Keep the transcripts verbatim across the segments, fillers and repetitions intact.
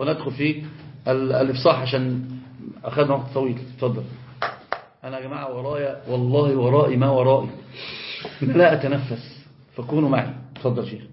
وندخل في الإفصاح عشان أخذنا وقت طويل. تفضل. أنا يا جماعة ورايا والله ورائي ما ورائي لا أتنفس فكونوا معي. تفضل شيخ.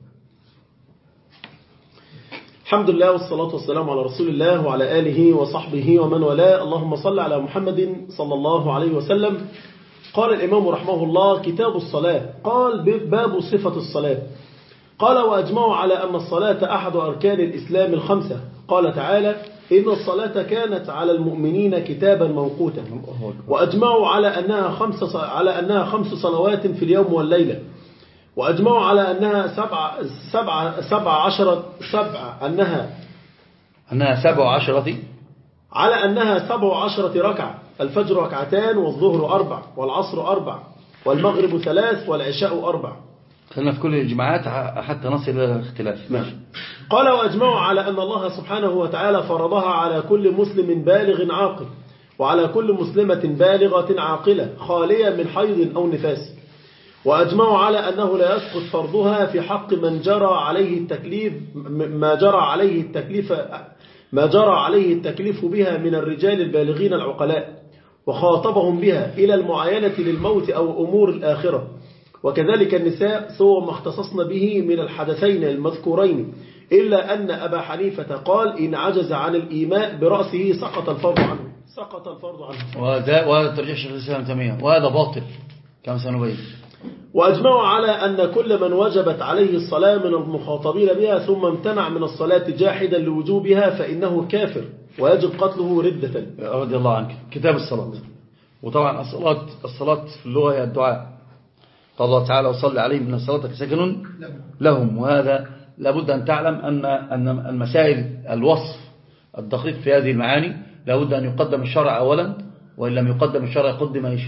الحمد لله والصلاة والسلام على رسول الله وعلى آله وصحبه ومن والاه. اللهم صل على محمد صلى الله عليه وسلم. قال الإمام رحمه الله: كتاب الصلاة. قال: باب صفة الصلاة. قال: وأجمعوا على أن الصلاة أحد أركان الإسلام الخمسة. قال تعالى: إن الصلاة كانت على المؤمنين كتابا موقوتا. وأجمعوا على أنها خمس على أنها خمس صلوات في اليوم والليلة. وأجمعوا على أنها سبع سبع سبع عشرة سبع أنها أنها سبع عشرة على أنها سبع عشرة ركعة. الفجر ركعتان والظهر أربع والعصر أربع والمغرب ثلاث والعشاء أربع. خلينا في كل الجماعات حتى نصل إلى الاختلاف. ماشي. قال: وأجمعوا على أن الله سبحانه وتعالى فرضها على كل مسلم بالغ عاقل وعلى كل مسلمة بالغة عاقلة خالية من حيض أو نفاس. وأجمعوا على أنه لا يسقط فرضها في حق من جرى عليه التكليف ما جرى عليه التكليف ما جرى عليه التكليف بها من الرجال البالغين العقلاء، وخاطبهم بها إلى المعاينة للموت أو أمور الآخرة. وكذلك النساء سوى ما اختصصن به من الحدثين المذكورين، إلا أن أبا حنيفة قال: إن عجز عن الإيماء برأسه سقط الفرض عنه سقط الفرض عنه وهذا وهذا ترجيح شيخ الإسلام تيمية، وهذا باطل كما سنبين. وأجمعوا على أن كل من وجبت عليه الصلاة من المخاطبين بها ثم امتنع من الصلاة جاحدا لوجوبها فإنه كافر ويجب قتله ردة. رضي الله عنك. كتاب الصلاة. وطبعا الصلاة الصلاة في اللغة هي الدعاء. قال الله تعالى: وصلي عليهم إن صلاتك سكن لهم. وهذا لابد أن تعلم أن أن المسائل الوصف الدقيق في هذه المعاني لابد أن يقدم الشرع أولا، وإن لم يقدم الشرع قدم إيش؟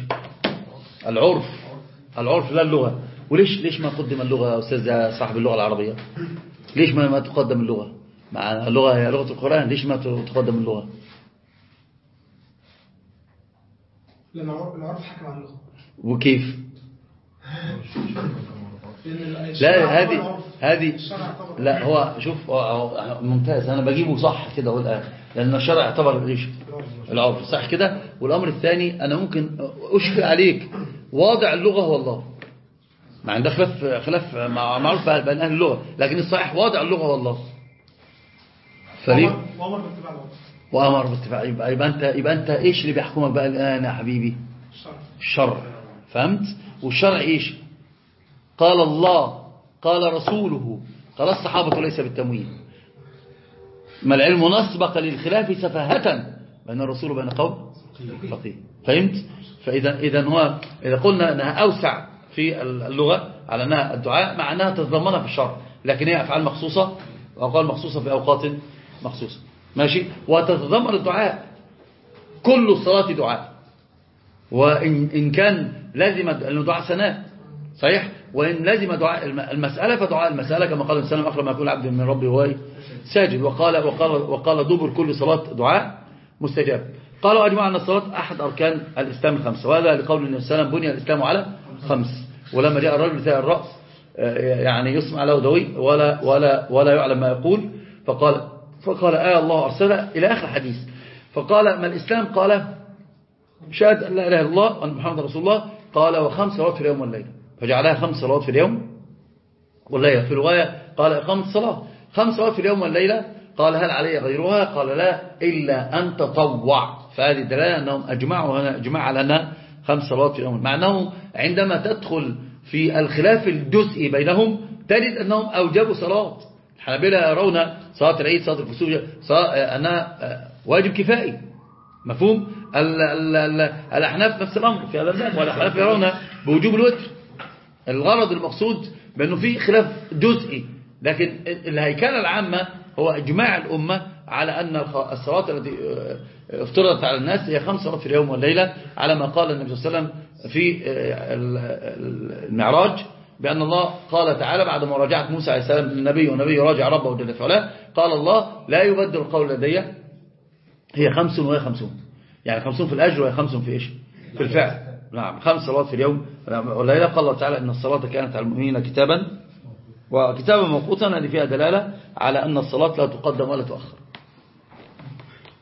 العرف. العرف لا اللغة. وليش ليش ما قدم اللغة يا أستاذ صاحب اللغة العربية؟ ليش ما ما تقدم اللغة؟ مع اللغة هي لغة القرآن، ليش ما تقدم اللغة؟ لأن العرف حكم على اللغة. وكيف؟ لا هذه هذه لا هو شوف هو ممتاز. أنا بجيبه صح كده والآن، لأن الشرع يعتبر ليش العرف صح كده. والأمر الثاني أنا ممكن أشفع عليك واضع اللغة هو الله، مع عند خلاف خلاف معروف بين أهل اللغة، لكن الصحيح واضع اللغة هو الله. فريق وأمر باتباع العرف وأمر باتباع. يبقى, يبقى أنت يبقى أنت إيش اللي بيحكمك بقى الآن يا حبيبي؟ الشرع. الشرع. فهمت؟ والشرع إيش؟ قال الله قال رسوله قال الصحابة ليس بالتمويل. ما العلم نسبق للخلاف سفاهة بين الرسول وبين قوم فقيه. فهمت؟ فإذا إذا هو إذا قلنا أنها أوسع في اللغة على أنها الدعاء مع أنها تتضمنها في الشرع، لكن هي أفعال مخصوصة وأقوال مخصوصة في أوقات مخصوصة. ماشي. وتتضمن الدعاء. كل الصلاة دعاء، وإن إن كان لازم الدعاء ثناء صحيح، وإن لازم دعاء المسألة فدعاء المسألة كما قال الإنسان أقرب ما يكون عبد من ربه وهو ساجد. وقال وقال وقال دبر كل صلاة دعاء مستجاب. قالوا أجمع أن الصلاة أحد أركان الإسلام الخمسة، وهذا لقول النبي صلى الله عليه وسلم: بني الإسلام على خمس. ولما جاء الرجل بتاع الرأس يعني يسمع له دوي ولا ولا ولا يعلم ما يقول، فقال فقال آه الله أرسله إلى آخر حديث. فقال: ما الإسلام؟ قال: شهادة أن لا إله إلا الله وأن محمد رسول الله. قال: وخمس صلوات في اليوم والليلة. فجعلها خمس صلوات في اليوم والليلة. في رواية قال: إقامة الصلاة خمس صلوات في اليوم والليلة. قال: هل علي غيرها؟ قال: لا إلا أن تطوع. فهذه الدلالة أنهم أجمعوا هنا إجماع على أنها خمس صلوات في اليوم، مع أنه عندما تدخل في الخلاف الجزئي بينهم تجد أنهم أوجبوا صلاة. الحنابلة يرون صلاة العيد صلاة الكسوف أنها واجب كفائي. مفهوم؟ الأحناف نفس الأمر في هذا الباب، والأحناف يرون بوجوب الوتر. الغرض المقصود بأنه في خلاف جزئي، لكن الهيكلة العامة هو إجماع الأمة على أن الصلاة التي افترضت على الناس هي خمس صلوات في اليوم والليلة، على ما قال النبي صلى الله عليه وسلم في المعراج بأن الله قال تعالى بعد مراجعة موسى عليه السلام للنبي والنبي يراجع ربه جل في علاه، قال الله: لا يبدل القول لدي، هي خمس وهي خمسون. يعني خمسون في الأجر وهي خمسون في إيش؟ في الفعل. نعم، خمس صلوات في اليوم والليلة. قال الله تعالى: إن الصلاة كانت على المؤمنين كتابا وكتابا موقوتا. هذه فيها دلالة على أن الصلاة لا تقدم ولا تؤخر.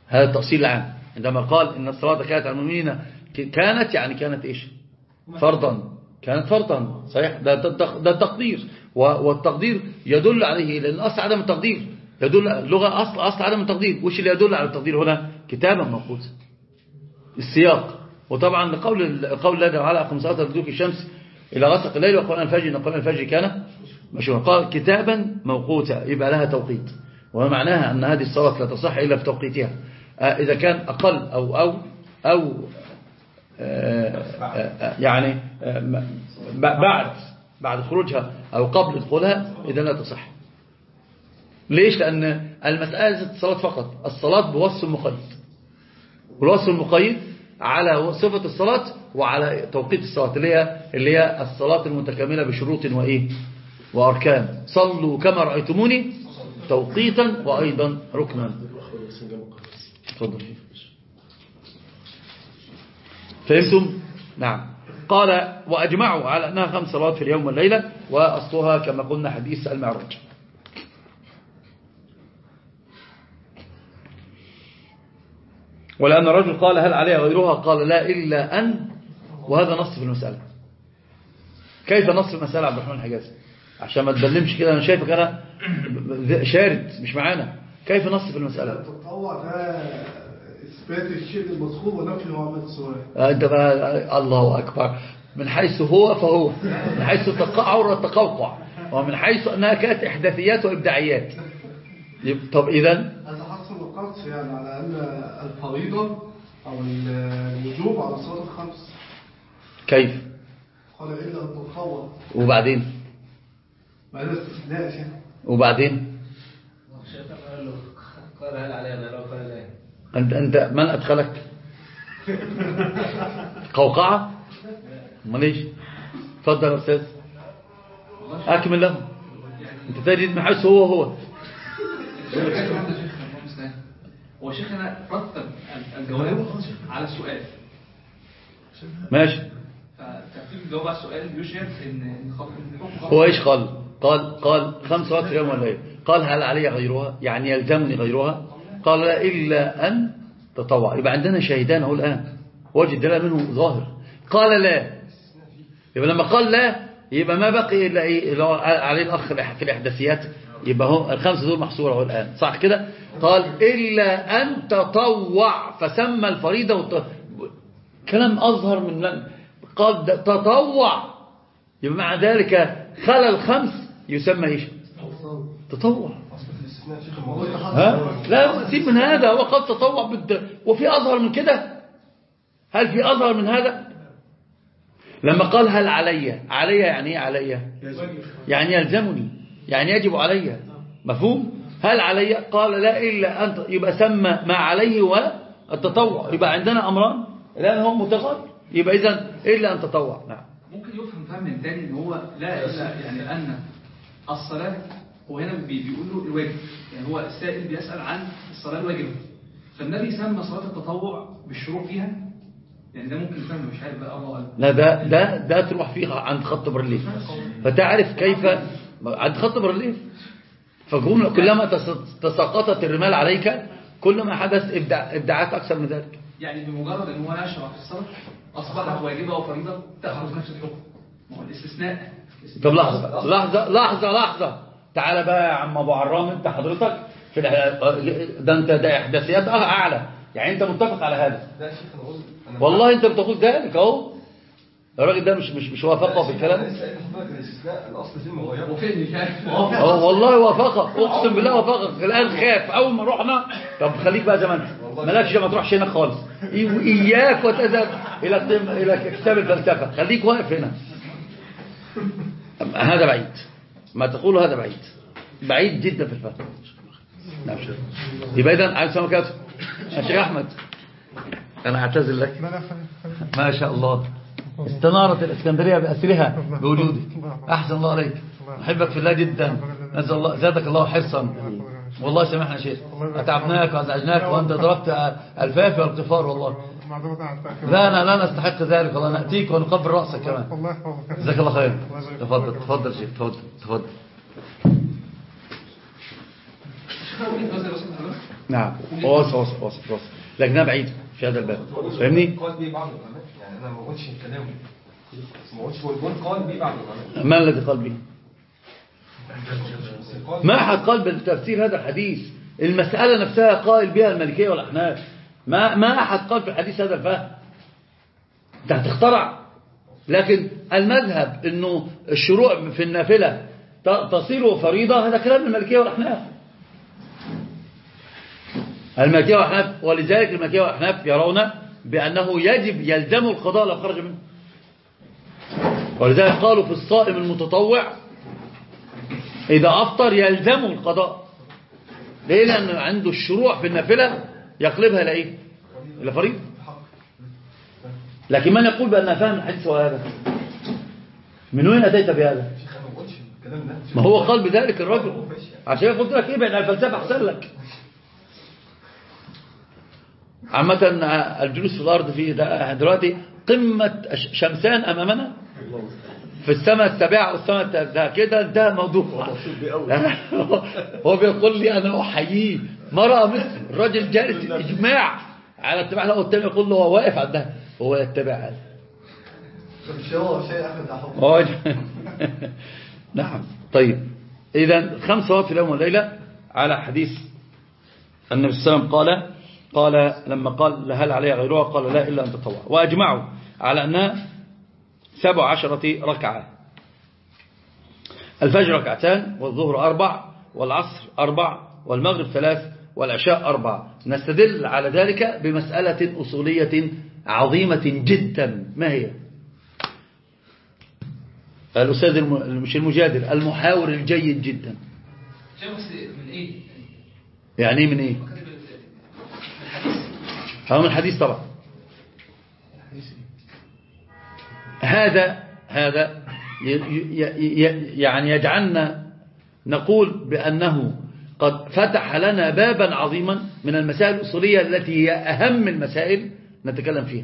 هذا التأصيل العام. عندما قال إن الصلاة كانت على المؤمنين كانت يعني كانت إيش فرضا، كانت فرضا صحيح. ده ده التقدير، والتقدير يدل عليه لأن أصل عدم التقدير يدل اللغة أصل أصل عدم التقدير. وش اللي يدل على التقدير هنا؟ كتابا موقوتا السياق. وطبعا قول قول الله تعالى أقم الصلاة لدلوك الشمس إلى غسق الليل وقرآن الفجر إن قرآن الفجر كان مشهورا. قال كتابا موقوتا يبقى لها توقيت، ومعناها أن هذه الصلاة لا تصح إلا في توقيتها. إذا كان أقل أو أو أو يعني بعد بعد خروجها أو قبل دخولها إذا لا تصح. ليش؟ لأن المسألة الصلاة فقط، الصلاة بوصف مقيد، والوصف المقيد على صفة الصلاة وعلى توقيت الصلاة اللي هي اللي هي الصلاة المتكاملة بشروط وإيه وأركان. صلوا كما رأيتموني توقيتا وأيضا ركنا. تفضل. فهمتم؟ نعم. قال وأجمعوا على أنها خمس صلوات في اليوم والليلة، وأصلها كما قلنا حديث المعراج. ولأن الرجل قال هل عليها غيرها؟ قال لا إلا أن، وهذا نص في المسألة. كيف نص في المسألة عبد الرحمن الحجازي؟ عشان ما تبلمش كده، أنا شايفك أنا شارد مش معانا. كيف نص في المسألة؟ التطوع ده إثبات الشيء المذكور ونفي معاملة السؤال. أنت بقى الله أكبر. من حيث هو فهو، من حيث التقعر والتقوقع، ومن حيث أنها كانت إحداثيات وإبداعيات. طب إذن هذا حصل القص يعني على أن الفريضة أو الوجوب على الصلاة الخمس. كيف؟ قال إلا أن تتطوع. وبعدين؟ بعدين استثناء يعني. وبعدين؟ قال هل عليها غيرها؟ قال لا. أنت أنت من أدخلك؟ قوقعة؟ ما ليش؟ تفضل يا أستاذ أكمل له. أنت تجد من حيث هو هو. هو شيخنا رتب الجواب على السؤال ماشي. فترتيب الجواب على السؤال يشعر ان هو ايش قال؟ قال قال خمس صلوات في اليوم والليل. قال هل علي غيرها؟ يعني يلزمني غيرها؟ قال لا إلا أن تطوع. يبقى عندنا شاهدان اهو الآن، وجه الدلاله منه ظاهر. قال لا، يبقى لما قال لا يبقى ما بقي إلا إيه اللي هو عليه الأخ في الإحداثيات. يبقى هم الخمسة دول محصورة اهو الآن، صح كده؟ قال إلا أن تطوع، فسمى الفريضة والت... كلام أظهر من لن. قال تطوع، يبقى مع ذلك خلى الخمس يسمى إيش؟ تطوع. ها؟ لا سيب من هذا، وقد تطوع بالد... وفي أظهر من كده؟ هل في أظهر من هذا؟ لما قال هل علي، علي يعني ايه علي؟ يعني يلزمني، يعني يجب علي. مفهوم؟ هل علي؟ قال لا إلا أن، يبقى سمى ما عليه والتطوع. يبقى عندنا أمران الآن هم متغير، يبقى إذن إلا أن تطوع. نعم. ممكن يفهم فهم تاني ان هو لا إلا يعني أن الصلاة، هو هنا بيقول له الواجب، يعني هو السائل بيسأل عن الصلاة الواجبة، فالنبي سمى صلاة التطوع بالشروع فيها، يعني ده ممكن يفهم مش عارف بقى الله. لا ده ده ده تروح فيها عند خط برليف فتعرف كيف عند خط برليف. فجملة كلما تساقطت الرمال عليك كلما حدث إبداع إبداعات أكثر من ذلك. يعني بمجرد ان هو يشرع في الصلاة أصبحت واجبة وفريضة تأخذ نفس الحكم. ما هو الاستثناء. طب لحظة لحظة لحظة لحظة تعال بقى يا عم أبو عرام، أنت حضرتك في ده أنت ده إحداثيات أعلى، يعني أنت متفق على هذا؟ والله أنت بتقول ذلك أهو. الراجل ده مش مش مش وافقه في الكلام. اه والله وافقه، اقسم بالله وافقه. الان خاف اول ما رحنا. طب خليك بقى زي ما انت، مالكش ما تروحش هناك خالص، اياك وتذهب الى الى كتاب الفلسفه، خليك واقف هنا. هذا بعيد، ما تقوله هذا بعيد، بعيد جدا في الفهم. نعم شيخ. يبقى اذا عايز سمع كده يا شيخ احمد، انا اعتذر لك. ما شاء الله استنارت الإسكندرية بأسرها بوجودك. أحسن الله عليك، أحبك في الله جدا، نسأل الله زادك الله حرصا. والله سامحنا يا شيخ، أتعبناك وأزعجناك وأنت ضربت الفافي والقفار. والله لا لا لا نستحق ذلك، والله نأتيك ونقبل رأسك كمان. جزاك الله خير. تفضل تفضل شيخ، تفضل تفضل. نعم واصل واصل واصل واصل لكنها بعيدة في هذا الباب فاهمني؟ قال به بعض العلماء يعني انا ما قلتش الكلام ما قلتش هو الجون قال به بعض العلماء. ما الذي قال به؟ ما أحد قال بالتفسير هذا الحديث. المسألة نفسها قائل بها المالكية والأحناف. ما ما أحد قال في الحديث هذا الفهم. أنت هتخترع. لكن المذهب إنه الشروع في النافلة تصير فريضة هذا كلام المالكية والأحناف. المالكية والأحناف ولذلك المالكية والأحناف يرون بأنه يجب يلزم القضاء لو خرج منه. ولذلك قالوا في الصائم المتطوع إذا أفطر يلزم القضاء. ليه؟ لأن عنده الشروع في النافلة يقلبها إلى إيه؟ إلى فريضة. لكن من يقول بأنها فهم الحديث وهذا؟ من وين أتيت بهذا؟ ما هو قال بذلك الرجل عشان قلت لك ابعد عن الفلسفة أحسن لك. عامة الجلوس في الأرض فيه دلوقتي قمة شمسان أمامنا في السماء السابعة والسماء التاسعة كده انتهى الموضوع. هو بيقول لي أنا أحييه مرة مثل الراجل جالس الإجماع على اتباع له والتاني يقول له هو واقف عندها هو يتبع هذا. نعم. طيب إذا خمس صلوات في اليوم والليلة على حديث النبي صلى الله عليه وسلم قال قال لما قال هل علي غيرها قال لا إلا أن تطوع. وأجمعوا على أنها سبع عشرة ركعة. الفجر ركعتان والظهر أربع والعصر أربع والمغرب ثلاث والعشاء أربع. نستدل على ذلك بمسألة أصولية عظيمة جدا. ما هي؟ الأستاذ الم... مش المجادل المحاور الجيد جدا. من إيه؟ يعني من إيه؟ هو من الحديث طبعا. هذا هذا يعني يجعلنا نقول بأنه قد فتح لنا بابا عظيما من المسائل الأصولية التي هي أهم المسائل نتكلم فيها.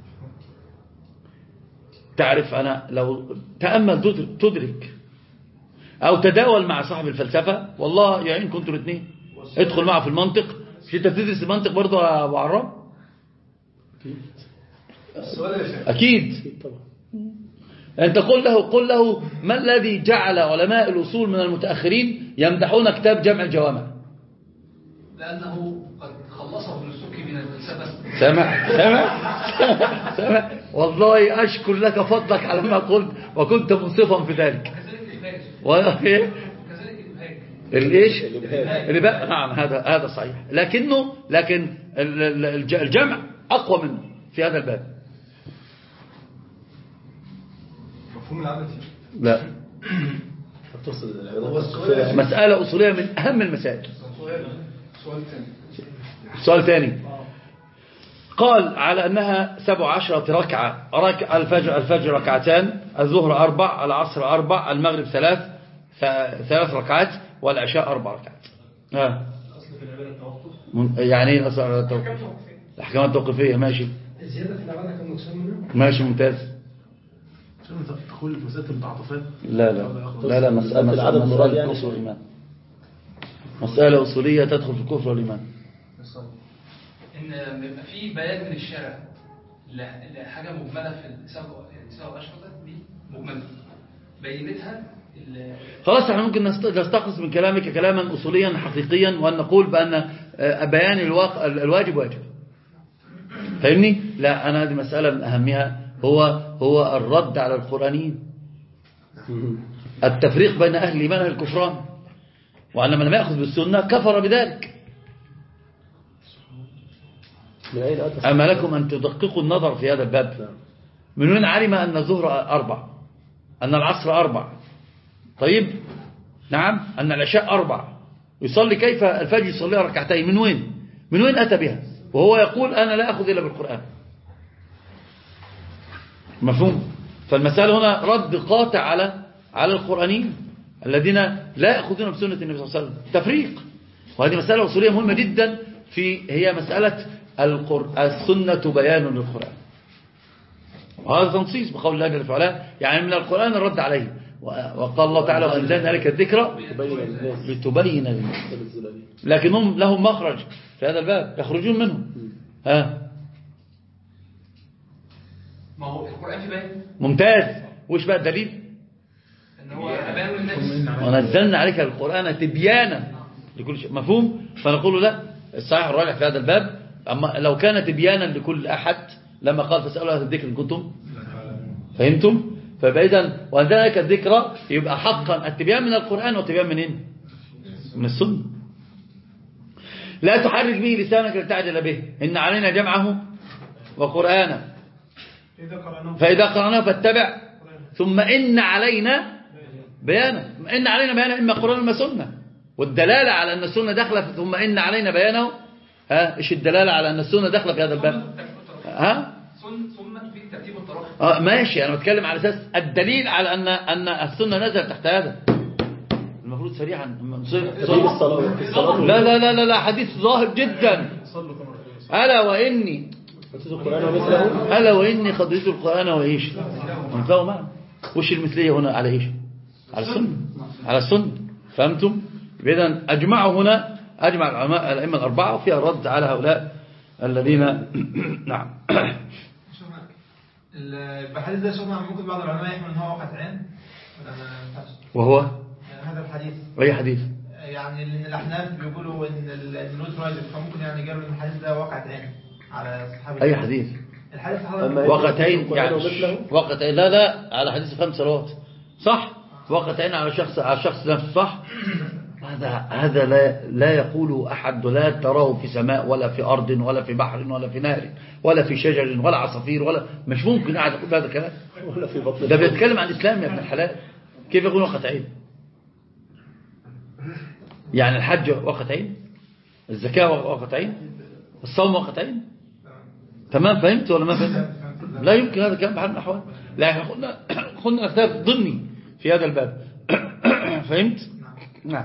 تعرف أنا لو تأمل تدرك أو تداول مع صاحب الفلسفة والله يعين كنتوا الاثنين ادخل معه في المنطق. مش انت بتدرس المنطق برضه يا ابو عرام؟ أكيد. أنت قل له قل له ما الذي جعل علماء الأصول من المتأخرين يمدحون كتاب جمع الجوامع؟ لأنه قد خلصه السكي من الفلسفة. سمع سمع سمع والله أشكر لك فضلك على ما قلت وكنت منصفا في ذلك. كذلك الايش الربا. نعم هذا هذا صحيح. لكنه لكن الجمع أقوى منه في هذا الباب. مفهوم العدد لا مسألة أصولية من أهم المسائل. سؤال ثاني سؤال ثاني قال على أنها سبع عشرة ركعة. ركع الفجر الفجر ركعتان الظهر أربع العصر أربع المغرب ثلاث ثلاث ركعات والعشاء أربع ركعات. ها يعني الأحكام التوقيفية. ماشي الزيادة في العبادة كم نقسم منها؟ ماشي ممتاز. عشان تدخل في مسألة المتعاطفات. لا لا لا لا مسألة مسألة مسألة الكفر والإيمان. مسألة أصولية تدخل في الكفر والإيمان. إن بيبقى في بيان من الشارع لحاجة مجملة في السبع يعني سبع أشهر دي مجملة بينتها. خلاص احنا ممكن نستخلص من كلامك كلاما أصوليا حقيقيا وأن نقول بأن بيان الواجب واجب. فاهمني؟ لا أنا هذه مسألة من أهمها هو هو الرد على القرآنيين. التفريق بين أهل الإيمان وأهل الكفران. وأن من لم يأخذ بالسنة كفر بذلك. أما لكم أن تدققوا النظر في هذا الباب. من وين علم أن الظهر أربع أن العصر أربع طيب نعم أن العشاء أربع يصلي كيف الفجر يصلي ركعتين؟ من وين من وين أتى بها وهو يقول أنا لا أخذ إلا بالقرآن؟ مفهوم؟ فالمسألة هنا رد قاطع على على القرآنيين الذين لا يأخذون بسنة النبي صلى الله عليه وسلم. تفريق. وهذه مسألة أصولية مهمة جدا في هي مسألة السنة بيان للقرآن. وهذا تنصيص بقول الله جل وعلا يعني من القرآن الرد عليه. وقال الله تعالى وأنزلنا لك الذكر لتبين للناس. لكن هم لهم مخرج في هذا الباب يخرجون منه. ها ما هو القرآن في بيان. ممتاز. وش بقى الدليل؟ ان هو بيان للناس. ونزلنا عليك القرآن تبيانا لكل شيء. مفهوم؟ فنقول لا، الصحيح الراجح في هذا الباب أما لو كان تبيانا لكل أحد لما قال فاسألوا أهل الذكر إن كنتم فهمتم؟ فإذا وذلك الذكرى يبقى حقا التبيان من القرآن والتبيان منين؟ من السنة. لا تحرك به لسانك لتعجل به إن علينا جمعه وقرآنه فإذا قرأناه فاتبع ثم إن علينا بيانه. إن علينا بيانه إما قرآن إما سنة. والدلالة على أن السنة داخلة ثم إن علينا بيانه. ها إيش الدلالة على أن السنة داخلة في هذا الباب؟ ها ثم في ترتيب التراخي. اه ماشي. أنا بتكلم على أساس الدليل على أن أن السنة نزلت تحت هذا. المفروض سريعا لا لا لا لا لا حديث ظاهر جدا. ألا وإني ألا وإني قدرت القرآن وإيش وانتهوا معه. وش المثلية هنا على إيش؟ على السنة. على السنة. فهمتم؟ إذن أجمعوا هنا أجمع العلماء الأئمة الأربعة وفيها رد على هؤلاء الذين نعم. الحديث ده شفنا ممكن بعض العلماء يحمل ان هو واقع عين وهو هذا الحديث. أي حديث؟ يعني لأن الأحناف بيقولوا إن النوت واجب فممكن يعني قالوا إن الحديث ده واقع عين على صحابة. أي حديث؟ الحديث وقتين يعني وقتين لا لا على حديث خمس صلوات صح. وقتين على شخص على شخص نفسه صح. هذا هذا لا لا يقوله أحد ولا تراه في سماء ولا في أرض ولا في بحر ولا في نهر ولا في شجر ولا عصافير ولا مش ممكن أحد يقول هذا الكلام. ولا في بطن. ده بيتكلم عن الإسلام يا ابن الحلال. كيف يكون وقتين؟ يعني الحج وقتين، الزكاة وقتين، الصوم وقتين. تمام فهمت ولا ما فهمت؟ لا يمكن هذا الكلام بحال من الأحوال. لا احنا قلنا قلنا اختلاف ضمني في هذا الباب. فهمت؟ نعم.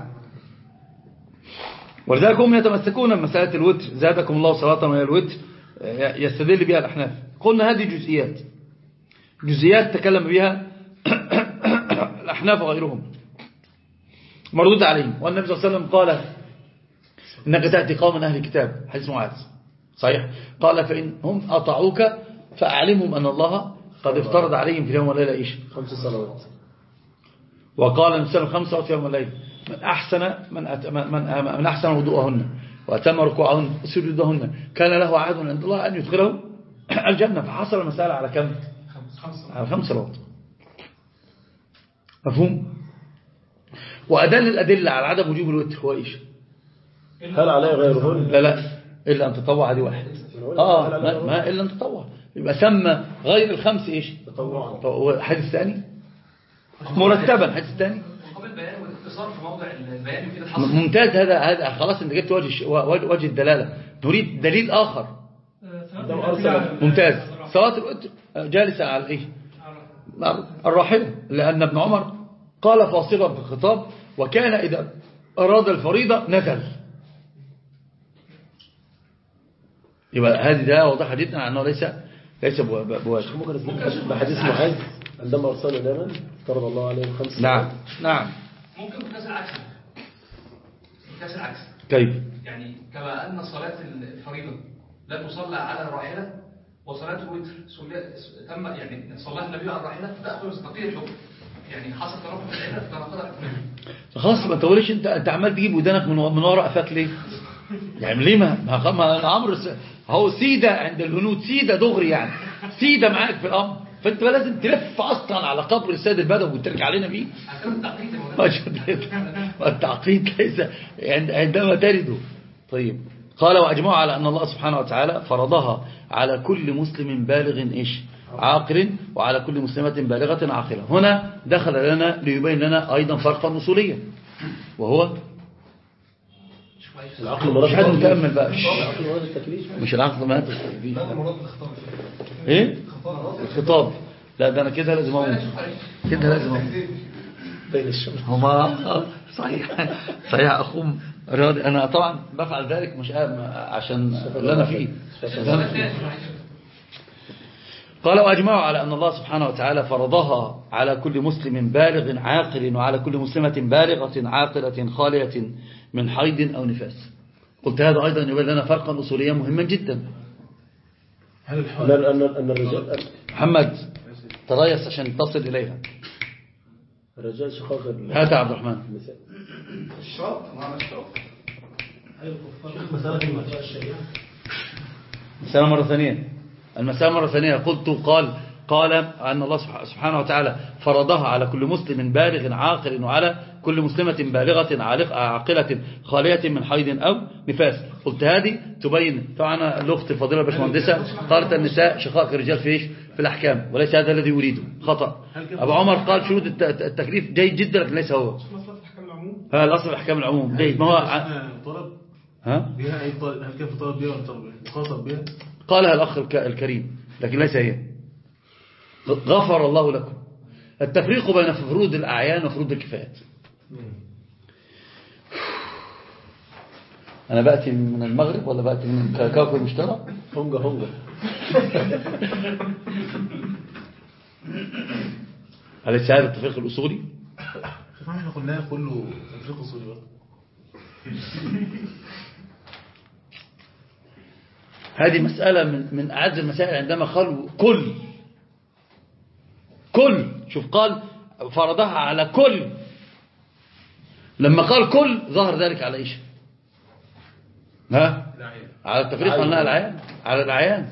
ولذلك هم يتمسكون بمسألة الوتر زادكم الله صلاة وهي الوتر يستدل بها الأحناف. قلنا هذه جزئيات جزئيات تكلم بها الأحناف وغيرهم مردود عليهم. والنبي صلى الله عليه وسلم قال إنك تأتي قوم من أهل الكتاب حديث معاذ صحيح. قال فإن هم أطاعوك فأعلمهم أن الله قد افترض عليهم في اليوم والليلة إيش خمس صلوات. وقال النبي صلى الله عليه وسلم خمس صلوات في اليوم والليلة من أحسن من, أت... من... من أحسن وضوءهن وأتم ركوعهن وسجودهن كان له عهد عند الله أن يدخله الجنة. فحصل المسألة على كم؟ على خمس صلوات. مفهوم؟ وأدل الأدلة على عدم وجوب الوتر هو إيش؟ هل عليه غيرهن؟ لا لا إلا أن تطوع هذه واحد. آه ما, ما إلا أن تطوع يبقى سمى غير الخمس إيش؟ تطوع. حديث ثاني مرتبا. حديث ثاني البيان والاختصار في موضع البيان كده الحصر. ممتاز. هذا هذا خلاص انت جبت وجه وجه الدلاله. نريد دليل اخر. ممتاز. صلاه الوتر جالسه على ايه الراحله لان ابن عمر قال فاصلا في الخطاب وكان اذا اراد الفريضه نزل. يبقى هذه ده واضحه جدا عنه ليس ليس بواجب. بحديث معاذ عندما ارسل دائما افترض الله عليه خمس. نعم نعم. ممكن في كاس العكس. كاس العكس كيف يعني كما أن صلاة الفريضة لا تصلى على الراحلة وصلاة الوتر تم يعني صلاها النبي على الراحلة تأخذ تستطيع الحكم يعني حصل تناقض في العلة فتناقض خلاص ما تقولش انت انت عمال تجيب ودانك من من ورا قفاك ليه؟ يعني ليه ما ما عمرو هو سيده عند الهنود سيده دغري يعني سيده معاك في الامر فانت لازم تلف اصلا على قبر السيد البدوي وترجع علينا بيه. التعقيد ليس عندما ترده. طيب قال واجمعوا على ان الله سبحانه وتعالى فرضها على كل مسلم بالغ ايش عاقل وعلى كل مسلمة بالغة عاقلة. هنا دخل لنا ليبين لنا ايضا فرقا اصوليا وهو العقل مش حد متأمل بقى العقل مراد التكليف مش العقل مراد التكليف ايه الخطاب. لا ده انا كده لازم اقوم كده لازم اقوم بين الشمس هما صحيح صحيح اخوم رياضي. انا طبعا بفعل ذلك مش عشان اللي انا فيه. قال واجمعوا على ان الله سبحانه وتعالى فرضها على كل مسلم بالغ عاقل وعلى كل مسلمة بالغة عاقلة خالية من حيض او نفاس. قلت هذا أيضا يبين لنا فرقا أصوليا مهما جدا. أن أن أن الرجال محمد تريث عشان تصل إليها. الرجال شقاق هات عبد الرحمن. الشرط معنى الشرط. المسألة مرة ثانية المسألة مرة ثانية قلت قال قال أن الله سبحانه وتعالى فرضها على كل مسلم بالغ عاقل وعلى كل مسلمة بالغة عاقلة خالية من حيض أو نفاس. قلت هذه تبين طبعا الأخت الفضيلة الباشمهندسة قالت النساء شقائق الرجال في إيش في الأحكام، وليس هذا الذي يريده، خطأ. أبو عمر قال شروط التكليف جيد جدا لكن ليس هو. ها الأصل الأحكام العموم جيد. ما هو طلب ها بها أي طلب؟ هل كيف طلب بها ولا طلب مخاطب بها؟ قالها الأخ الكريم لكن ليس هي. غفر الله لكم. التفريق بين فروض الأعيان وفروض الكفايات. أنا بأتي من المغرب ولا بأتي من كوكب المشترى؟ هونجا هونجا. أليس هذا التفريق الأصولي؟ احنا قلنا كله تفريق أصولي بقى. هذه مسألة من من أعز المسائل عندما قالوا كل كل شوف قال فرضها على كل. لما قال كل ظهر ذلك على إيش؟ ها؟ على التفريق قلنا العيان على الأعيان.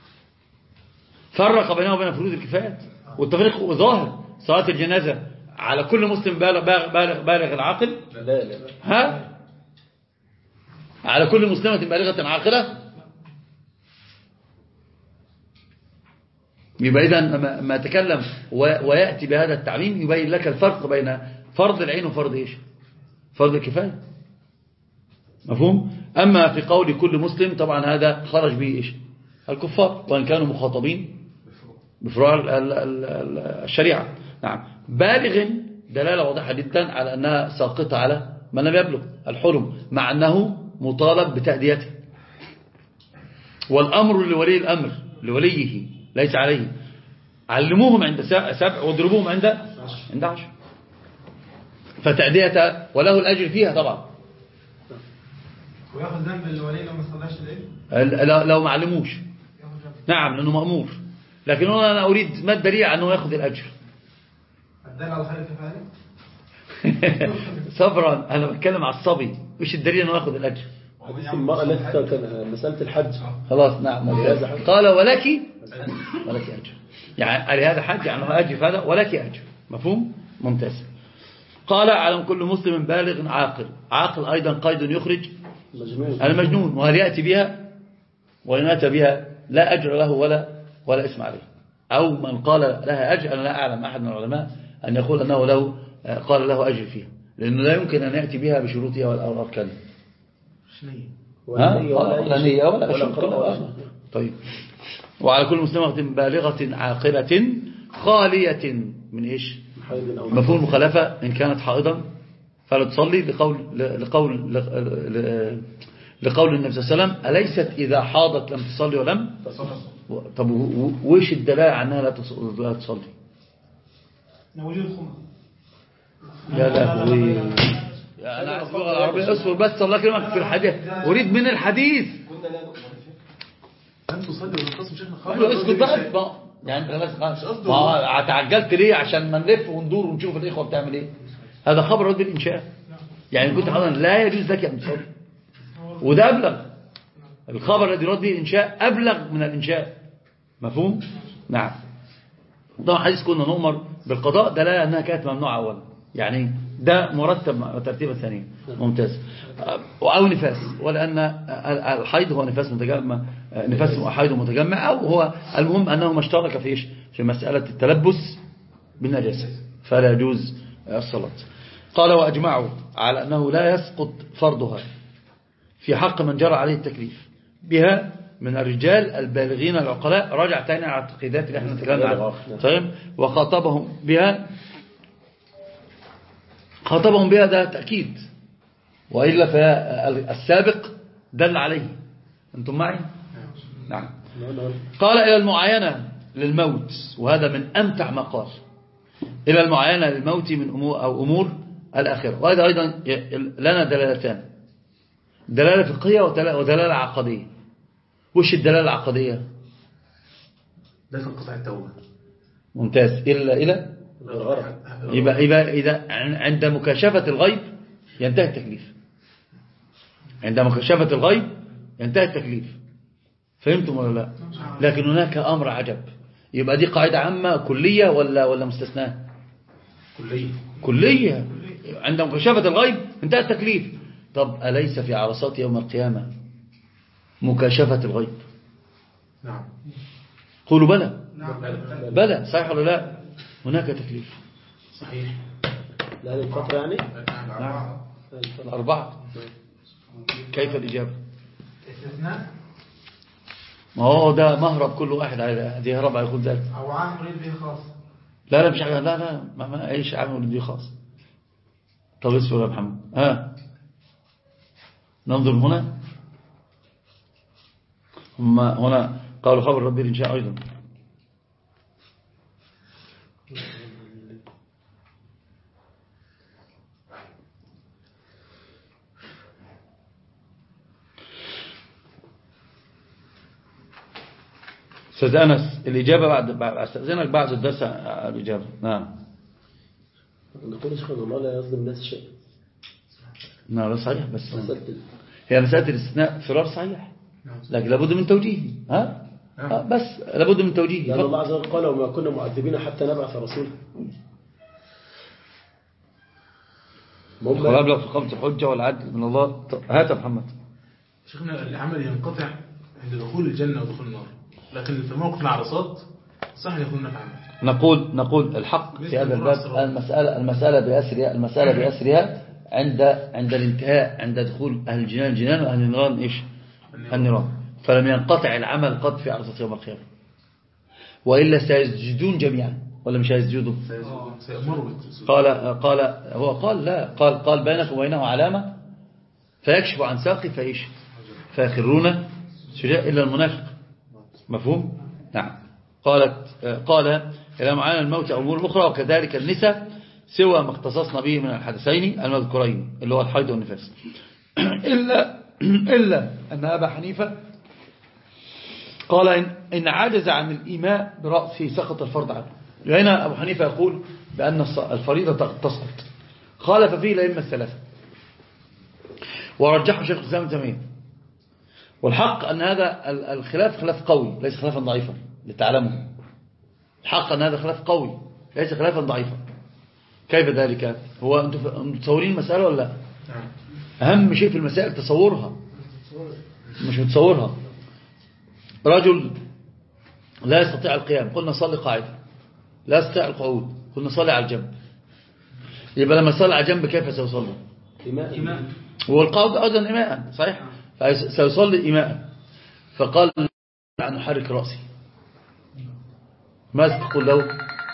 فرق بينه وبين فروض الكفايات والتفريق ظاهر. صلاة الجنازة على كل مسلم بالغ بالغ بالغ العاقل. لا لا لا. ها؟ على كل مسلمة بالغة عاقلة. يبقى إذن ما تكلم ويأتي بهذا التعميم يبين لك الفرق بين فرض العين وفرض إيش؟ فرض الكفاية. مفهوم؟ أما في قول كل مسلم طبعا هذا خرج به إيش؟ الكفار وإن كانوا مخاطبين بفروع الشريعة. نعم. بالغ دلالة واضحة جدا على أنها ساقطة على من لم يبلغ الحلم مع أنه مطالب بتأديته. والأمر لولي الأمر لوليه ليس عليه. علموهم عند سبع واضربوهم عند عند عشر. فتأديته وله الأجر فيها طبعا. وياخذ ذنب الولي لو ما صلاش الليل لو ما علموش. نعم لأنه مأمور. لكن أنا أريد ما الدليل أنه يأخذ الأجر؟ الدل على خير كفاية. صبرا أنا بتكلم على الصبي. وش الدليل أنه يأخذ الأجر؟ حديث المرأة التي كان مسألة الحج. خلاص نعم. قال ولك ولك أجر. يعني هذا حج يعني أجر فهذا ولك أجر. مفهوم؟ ممتاز. قال علم كل مسلم بالغ عاقل. عاقل أيضا قيد يخرج مجنون. المجنون. وهل يأتي بها وإن أتى بها لا أجر له ولا ولا اسم عليه. أو من قال لها أجر. أنا لا أعلم أحد من العلماء أن يقول أنه له قال له أجر فيها لأنه لا يمكن أن يأتي بها بشروطها والأركان. ولا نية ولا شرط. طيب. وعلى كل مسلمة بالغة عاقلة خالية من إيش؟ مفهوم المخالفة إن كانت حائضا فلا تصلي لقول لقول لقول النبي صلى الله عليه وسلم أليست إذا حاضت لم تصلي ولم طب وإيش الدلالة عنها لا تصلي؟ وجود خمر. يا لهوي. أنا اللغة العربية أصبر بس الله يكرمك في الحديث أريد من الحديث. أنت تصلي والقسم شيخنا خالص. اسكت بقى يعني ما تعجلت ليه عشان ما نلف وندور ونشوف الإخوة بتعمل إيه. هذا خبر رد الإنشاء يعني كنت حاضرا لا يجوز لك أن تصلي وده أبلغ. الخبر الذي رد به الإنشاء أبلغ من الإنشاء. مفهوم؟ نعم. طبعا حديث كنا نؤمر بالقضاء دلالة أنها كانت ممنوعة أولا يعني ده مرتب ترتيبا ثانيا. ممتاز. أو نفاس ولأن الحيض هو نفاس متجمع نفاس حيض متجمع أو هو المهم أنه ما اشترك في إيش في مسألة التلبس بالنجاسة فلا يجوز الصلاة. قال وأجمعوا على أنه لا يسقط فرضها في حق من جرى عليه التكليف بها من الرجال البالغين العقلاء. راجع تاني على التقييدات اللي احنا نتكلم عنها. طيب وخاطبهم بها خاطبهم بها ده تأكيد وإلا فالسابق دل عليه. أنتم معي؟ نعم. قال إلى المعاينة للموت وهذا من أمتع ما قال. إلى المعاينة للموت من أمور أو أمور الآخرة. وهذا أيضا لنا دلالتان. دلالة فقهية ودلالة عقدية. وش الدلالة العقدية؟ لا تنقطع التوبة. ممتاز. إلا إلى يبقى, يبقى إذا عند مكاشفة الغيب ينتهي التكليف. عند مكاشفة الغيب ينتهي التكليف. فهمتم ولا لا؟ لكن هناك أمر عجب. يبقى دي قاعدة عامة كلية ولا ولا مستثناة؟ كلية. كلية. عند مكاشفة الغيب انتهى التكليف. طب أليس في عرصات يوم القيامة مكاشفة الغيب؟ نعم. قولوا بلى. نعم. بلى. صحيح ولا لا؟ هناك تكليف. صحيح. لا الفترة يعني. نعم. الأربعة. كيف الإجابة؟ استثناء. ما هو ده مهرب كل واحد هذه يهرب هيكون ذلك. أو عام مريد به خاص. لا لا مش لا لا ما, ما ايش عام مريد به خاص. طب اسمه يا محمد. ها ننظر هنا. هم هنا قالوا خبر ربي الإنشاء أيضا. أستاذ أنس الإجابة بعد أستاذنك بعد الدرس الإجابة. نعم. نقول شيخ الله لا يظلم الناس شيء. نعم لا صحيح بس هي مسألة الاستثناء فرار صحيح لكن لابد من توجيه. ها آه بس لابد من توجيه. لأن الله عز وجل قال وما كنا معذبين حتى نبعث رسولا. وأبلغ في قامة الحجة والعدل من الله. هات يا محمد. شيخنا العمل ينقطع عند دخول الجنة ودخول النار لكن في موقف العرصات صح يكون هناك عمل. نقول نقول الحق في هذا الباب المسألة المسألة بأسرها المسألة بأسرها عند عند الانتهاء عند دخول أهل الجنان الجنان وأهل النيران إيش النيران. فلم ينقطع العمل قد في عرصة يوم القيامة وإلا سيسجدون جميعا ولا مش هيسجدوا؟ قال قال هو قال لا قال قال بينك وبينه علامة فيكشف عن ساقي فإيش فيخرون سجاء إلا المنافق. مفهوم؟ نعم. قالت قال إلى معانا الموت أمور أخرى وكذلك النساء سوى ما اختصصنا به من الحدثين المذكورين اللي هو الحيض والنفاس إلا, إلا أن أبا حنيفة قال إن, إن عجز عن الإيماء برأسه سقط الفرض عنه. هنا أبو حنيفة يقول بأن الفريضة تسقط. خالف فيه الأئمة الثلاثة ورجحه شيخ الإسلام ابن تيمية. والحق أن هذا الخلاف خلاف قوي ليس خلافا ضعيفا لتعلموا. الحق أن هذا خلاف قوي ليس خلافا ضعيفا. كيف ذلك؟ هو أنتم متصورين المسألة ولا لا؟ أهم شيء في المسائل تصورها مش متصورها. رجل لا يستطيع القيام قلنا صلي قاعدة لا يستطيع القعود قلنا صلي على الجنب. يبقى لما صلي على الجنب كيف سيصلي؟ إيماء. والقعود أيضا إيماء صحيح سيصلي إيماء. فقال أن أحرك رأسي ماذا تقول له؟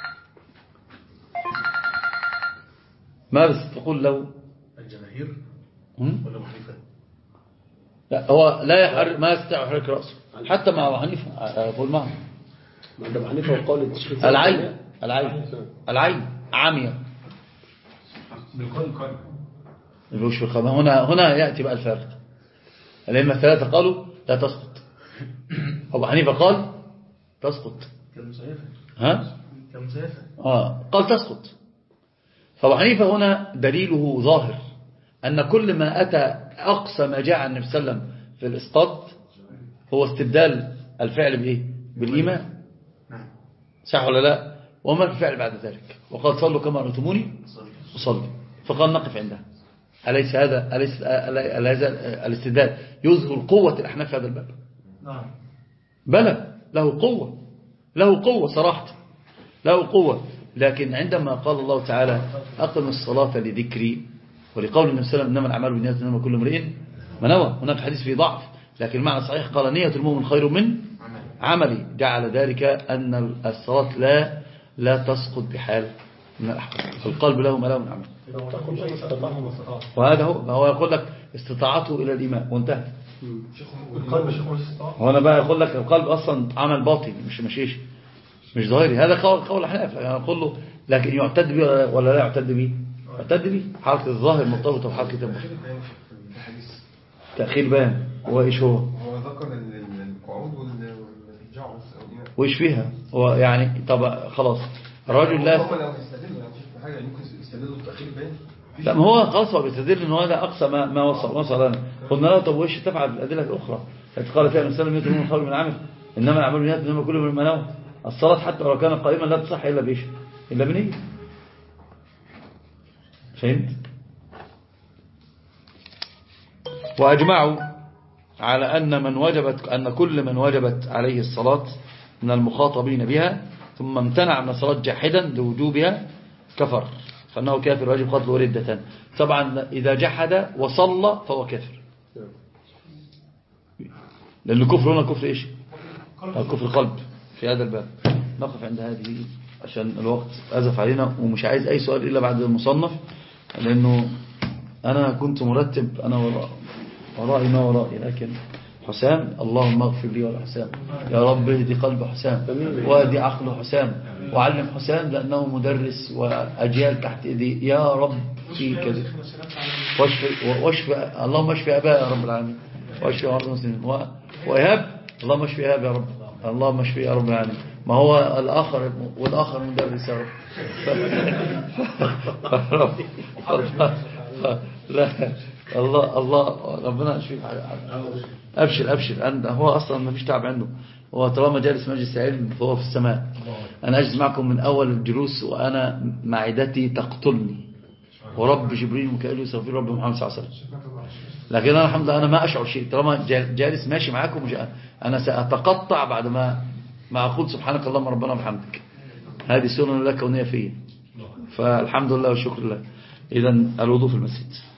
ماذا تقول له؟ الجماهير ولا أبو حنيفة؟ لا هو لا يحرك ما يستطيع يحرك رأسه حتى مع أبو حنيفة يقول معه عند أبو حنيفة وقال التشخيص العين العين العين عامية بالقلب بالوش بالقلب. هنا هنا يأتي بقى الفارق. الأئمة الثلاثة قالوا لا تسقط. أبو حنيفة قال تسقط. كمسيفة. ها؟ كمسيفة. آه قال تسقط. فأبو حنيفة هنا دليله ظاهر أن كل ما أتى أقصى ما جاء عن النبي صلى الله عليه وسلم في الإسقاط هو استبدال الفعل بإيه؟ بالإيمان. صح ولا لا؟ وما الفعل بعد ذلك؟ وقال صلوا كما رأيتموني وصلوا. فقال نقف عندها. أليس هذا أليس هذا الاستدلال يظهر قوة الأحناف في هذا الباب؟ نعم. بلى له قوة له قوة صراحة له قوة. لكن عندما قال الله تعالى أقم الصلاة لذكري ولقول النبي صلى الله عليه وسلم إنما الأعمال بالنيات إنما كل امرئ ما نوى. هناك حديث فيه ضعف لكن المعنى صحيح قال نية المؤمن خير من عملي. جعل ذلك أن الصلاة لا لا تسقط بحال من الأحوال. القلب له ما له من عمل. وهذا هو هو يقول لك استطاعته إلى الإيمان وانتهى. القلب شيخ الاستطاعة. هنا بقى يقول لك القلب أصلا عمل باطني مش مش إيش مش ظاهري. هذا قول قول الحناف يقول له لكن يعتد به ولا لا يعتد به؟ يعتد به. حركة الظاهر مرتبطة بحركة الباطن. تأخير بان هو إيش هو هو ذكر ال- ال- القعود وال- والجعوز أو الإمام. وإيش فيها هو يعني طب خلاص الرجل لا هم لو يستدلوا يعني مش حاجة ممكن يستدلوا التأخير بان. لا ما هو خلاص هو بيستدل ان هذا اقصى ما ما وصل وصل لنا قلنا له طب وايش تفعل بالادله الاخرى التي قال فيها الانسان لم يتم من قول من عمل انما الاعمال بالنيات انما كل من نوى الصلاه حتى لو كان قائما لا تصح الا بايش الا بنيه فهمت واجمعوا على ان من وجبت ان كل من وجبت عليه الصلاه من المخاطبين بها ثم امتنع من الصلاه جاحدا لوجوبها كفر فانه كافر واجب قتله ردة طبعا اذا جحد وصلى فهو كافر لان الكفر هنا كفر ايش كفر قلب في هذا الباب نقف عند هذه عشان الوقت أزف علينا ومش عايز أي سؤال إلا بعد المصنف لأنه أنا كنت مرتب أنا وراء ورائي ما ورائي لكن حسام اللهم اغفر لي ولحسام يا رب اهدي قلب حسام واهدي عقل حسام وعلم حسام لأنه مدرس وأجيال تحت إيدي يا رب في كذا واشفي واشفي اللهم اشفي أباء يا رب العالمين واشفي مرضى المسلمين وإيهاب اللهم اشفي إيهاب يا رب اللهم اشفي يا رب العالمين ما هو الآخر والآخر مدرس يا رب لا الله الله ربنا يشفيك أبشر أبشر أنت هو أصلا ما فيش تعب عنده هو طالما جالس مجلس علم فهو في السماء أنا أجلس معكم من أول الجلوس وأنا معدتي تقتلني ورب جبريل وميكائيل وإسرافيل رب محمد صلى الله عليه وسلم لكن أنا الحمد لله أنا ما أشعر شيء طالما جالس ماشي معكم أنا سأتقطع بعد ما ما أقول سبحانك اللهم ربنا وبحمدك هذه سنة لك كونية فيه فالحمد لله والشكر لله إذن الوضوء في المسجد